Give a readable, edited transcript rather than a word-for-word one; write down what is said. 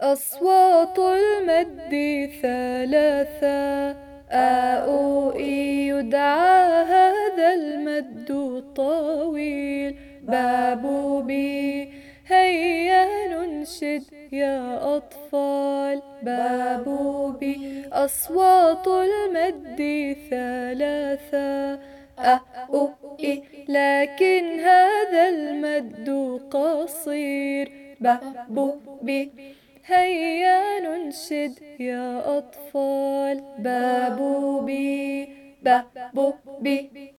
أصوات المد ثلاثة، أو إي يدعى هذا المد الطويل. بابو بي هيا ننشد يا أطفال. بابو بي أصوات المد ثلاثة، أو إي لكن هذا المد قصير. بابو بي هيا ننشد يا أطفال. بابو بي بابو بي.